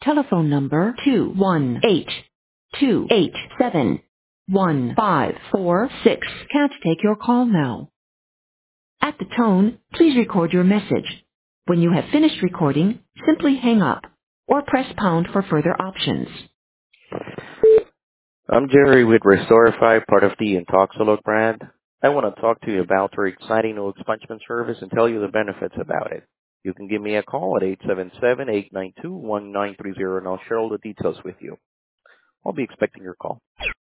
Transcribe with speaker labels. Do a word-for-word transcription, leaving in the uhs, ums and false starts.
Speaker 1: telephone number two one eight two eight seven one five four six can't take your call now. At the tone, please record your message. When you have finished recording, simply hang up or press pound for further options.
Speaker 2: I'm Jerry with Restorify, part of the Intoxilog brand. I want to talk to you about our exciting new expungement service and tell you the benefits about it. You can give me a call at eight seven seven, eight nine two, one nine three zero and I'll share all the details with you. I'll be expecting your call.